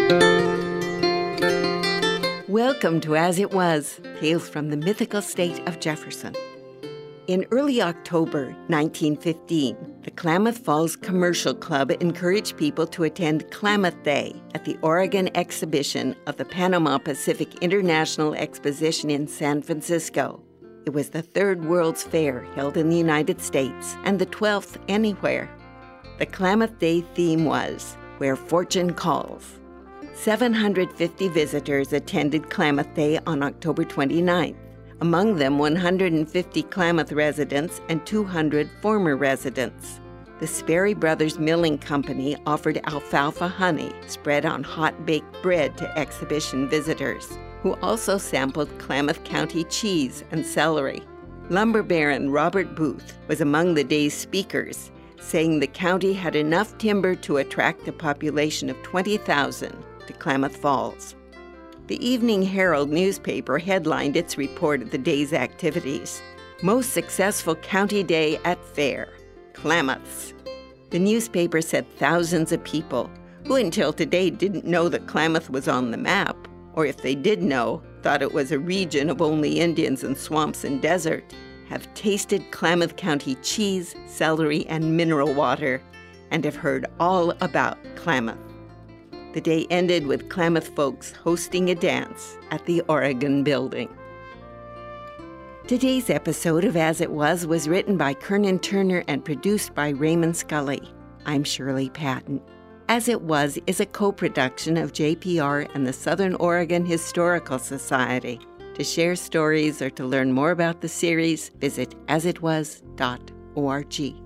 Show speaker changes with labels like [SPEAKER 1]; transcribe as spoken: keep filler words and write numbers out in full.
[SPEAKER 1] Welcome to As It Was, Tales from the Mythical State of Jefferson. In early October nineteen fifteen, the Klamath Falls Commercial Club encouraged people to attend Klamath Day at the Oregon exhibition of the Panama Pacific International Exposition in San Francisco. It was the third World's Fair held in the United States and the twelfth anywhere. The Klamath Day theme was, Where Fortune Calls. seven hundred fifty visitors attended Klamath Day on October twenty-ninth. Among them, one hundred fifty Klamath residents and two hundred former residents. The Sperry Brothers Milling Company offered alfalfa honey spread on hot-baked bread to exhibition visitors, who also sampled Klamath County cheese and celery. Lumber Baron Robert Booth was among the day's speakers, saying the county had enough timber to attract a population of twenty thousand to Klamath Falls. The Evening Herald newspaper headlined its report of the day's activities. Most successful county day at fair, Klamath's. The newspaper said thousands of people, who until today didn't know that Klamath was on the map, or if they did know, thought it was a region of only Indians and swamps and desert, have tasted Klamath County cheese, celery, and mineral water, and have heard all about Klamath. The day ended with Klamath folks hosting a dance at the Oregon Building. Today's episode of As It Was was written by Kernan Turner and produced by Raymond Scully. I'm Shirley Patton. As It Was is a co-production of J P R and the Southern Oregon Historical Society. To share stories or to learn more about the series, visit as it was dot org.